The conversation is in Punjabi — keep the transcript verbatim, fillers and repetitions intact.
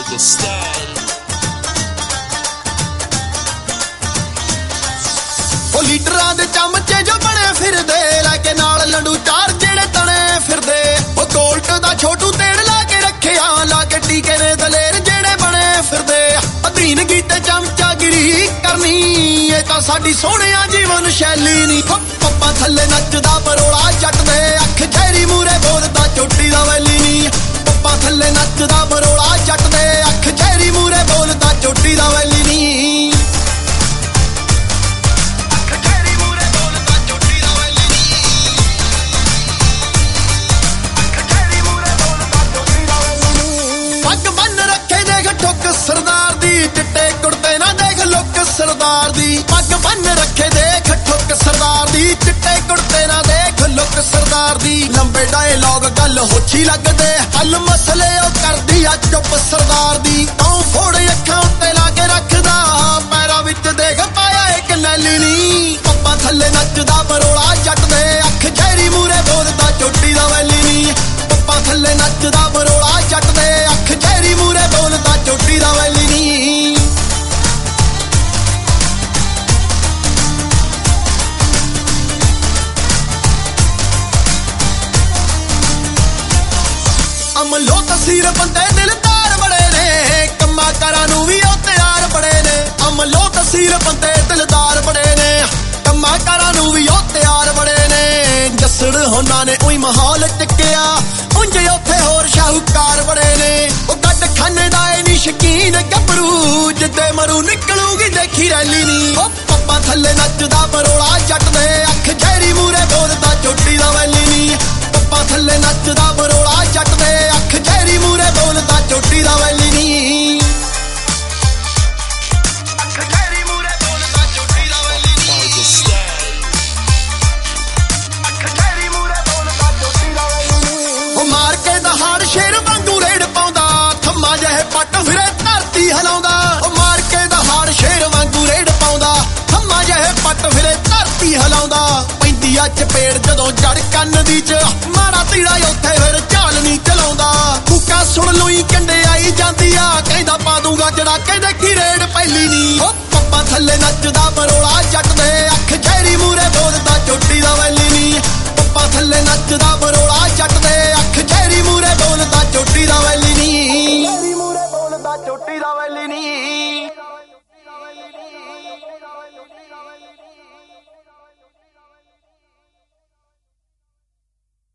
the style. ਉਹ ਲੀਡਰਾਂ ਦੇ ਚਮਚੇ ਜੋ ਬਣੇ ਫਿਰਦੇ, ਲੈ ਕੇ ਨਾਲ ਲੰਡੂ ਚਾਰ ਜਿਹੜੇ ਤਣੇ ਫਿਰਦੇ। ਉਹ ਗੋਲਟ ਦਾ ਛੋਟੂ ਤੇੜ ਲਾ ਕੇ ਰੱਖਿਆ, ਲਾ ਕੇ ਟੀਕੇ ਨੇ ਦਲੇਰ ਜਿਹੜੇ ਬਣੇ ਫਿਰਦੇ। ਅਧੀਨਗੀ ਤੇ ਚਮਚਾਗਿਰੀ ਕਰਨੀ, ਇਹ ਤਾਂ ਸਾਡੀ ਸੋਹਣਿਆ ਜੀਵਨ ਸ਼ੈਲੀ ਨੀ। ਪੱਪਾ ਥੱਲੇ ਨੱਚਦਾ ਬਰੋਲਾ ਜੱਟ ਦੇ, ਅੱਖ ਝੈਰੀ ਮੂਰੇ ਬੋਲਦਾ ਚੋਟੀ ਦਾ ਵੈਲੀ ਨੀ। ਪੱਪਾ ਥੱਲੇ ਨੱਚਦਾ ਬਰੋਲਾ ਜੱਟ ਦੇ, ਅੱਖ ਝੈਰੀ ਮੂਰੇ ਬੋਲਦਾ ਚੋਟੀ ਦਾ ਵੈਲੀ ਨੀ। ਸਰਦਾਰ ਦੀ ਚਿੱਟੇ ਕੁੜਤੇ ਨਾ ਦੇਖ ਲੁੱਕ ਸਰਦਾਰ ਦੀ। ਪੱਗ ਬੰਨ ਰੱਖੇ ਦੇਖ ਠੁੱਕ ਸਰਦਾਰ ਦੀ, ਚਿੱਟੇ ਕੁੜਤੇ ਨਾ ਦੇਖ ਲੁੱਕ ਸਰਦਾਰ ਦੀ। ਲੰਬੇ ਡਾਇਲੌਗ ਗੱਲ ਹੋਛੀ ਲੱਗਦੇ, ਹੱਲ ਮਸਲੇ ਉਹ ਕਰਦੀ ਆ ਚੁੱਪ ਸਰਦਾਰ ਦੀ। ਤੂੰ ਫੋੜ ਅੱਖਾਂ ਉੱਤੇ ਲਾ ਕੇ ਰੱਖਦਾ, ਪੈਰਾਂ ਵਿੱਚ ਦੇਖ ਪਾਇਆ ਇੱਕ ਨੈਲੀ ਨੀ। ਪੱਪਾ ਥੱਲੇ ਨੱਚਦਾ ਬਰੋਲਾ ਜੱਟ ਦੇ, ਅੱਖ ਝੈਰੀ ਮੂਰੇ ਬੋਲਦਾ ਚੋਟੀ ਦਾ ਵੈਲੀ ਨੀ। ਪੱਪਾ ਥੱਲੇ ਨੱਚਦਾ ਬਰੋਲਾ ਜੱਟ ਦੇ, ਅੱਖ ਝੈਰੀ ਮੂਰੇ ਬੋਲਦਾ ਚੋਟੀ ਦਾ ਵੈਲੀ ਨੀ। ਅਮਲੋ ਤਸੀਰ ਬੰਦੇ ਦਿਲਦਾਰ ਬੜੇ ਨੇ, ਕੰਮਾਂ ਕਾਰਾਂ ਨੂੰ ਵੀ ਉਹ ਤਿਆਰ ਬੜੇ ਨੇ। ਅਮਲੋ ਤਸੀਰ ਬੰਦੇ ਦਿਲਦਾਰ ਬੜੇ ਨੇ, ਕੰਮਾਂ ਕਾਰਾਂ ਨੂੰ ਵੀ ਉਹ ਤਿਆਰ ਬੜੇ ਨੇ। ਜੱਸੜ ਹੋਣਾ ਨੇ ਉਹੀ ਮਾਹੌਲ ਟਿਕਿਆ, ਉਂਝ ਉੱਥੇ ਹੋਰ ਸ਼ਾਹੂਕਾਰ ਬੜੇ ਨੇ। ਉਹ ਗੱਡ ਖਾਨੇ ਦਾ ਏ ਨੀ ਸ਼ਕੀਨ ਗੱਭਰੂ, ਜਿੱਦੇ ਮਰੂ ਨਿਕਲੂਗੀ ਦੇਖੀ ਰੈਲੀ ਨੀ। ਉਹ ਪੱਪਾ ਥੱਲੇ ਨੱਚਦਾ ਬਰੋਲਾ ਜੱਟ ਦੇ, ਅੱਖ ਝੈਰੀ ਮੂਰੇ ਬੋਲਦਾ ਚੋਟੀ ਦਾ ਵੈਲੀ ਨੀ। ਪੱਪਾ ਥੱਲੇ ਨੱਚਦਾ ਬਰੋਲਾ ਜੱਟ ਦੇ, ਅੱਖ ਝੈਰੀ ਮੂਰੇ ਬੋਲਦਾ ਚੋਟੀ ਦਾ ਵੈਲੀ ਨੀ। ਅੱਖ ਝੈਰੀ ਮੂਰੇ ਬੋਲਦਾ ਚੋਟੀ ਦਾ ਵੈਲੀ ਨੀ। ਅੱਖ ਝੈਰੀ ਮੂਰੇ ਬੋਲਦਾ ਚੋਟੀ ਦਾ ਵੈਲੀ ਨੀ। ਉਹ ਮਾਰ ਕੇ ਦਹਾੜ ਸ਼ੇਰ ਵਾਂਗੂ ਰੇੜ ਪਾਉਂਦਾ, ਥੰਮਾ ਜਿਹੇ ਪੱਟ ਫਿਰੇ ਧਰਤੀ ਹਿਲਾਉਂਦਾ। ਉਹ ਮਾਰ ਕੇ ਦਹਾੜ ਸ਼ੇਰ ਵਾਂਗੂ ਰੇੜ ਪਾਉਂਦਾ, ਥੰਮਾ ਜਿਹੇ ਪੱਟ ਫਿਰੇ ਧਰਤੀ ਹਿਲਾਉਂਦਾ। ਪੈਂਦੀ ਆ ਚਪੇੜ ਜਦੋਂ ਜੜ ਕੰਨ ਦੀ ਚ, ਮਾੜਾ ਤੀੜਾ ਉੱਥੇ ਫਿਰ ਝਾਲ ਨੀ ਚਲਾਉਂਦਾ। ਕੂਕਾ ਸੁਣ ਲੂਈ ਕੰਡੇ ਆਈ ਜਾਂਦੀ ਆ, ਕਹਿੰਦਾ ਪਾ ਦੂੰਗਾ ਜੜਾ ਕੇ ਦੇਖੀ ਰੇੜ ਪਹਿਲੀ ਨੀ। ਉਹ ਪੱਪਾ ਥੱਲੇ ਨੱਚਦਾ ਬਰੋਲਾ ਜੱਟ ਦੇ,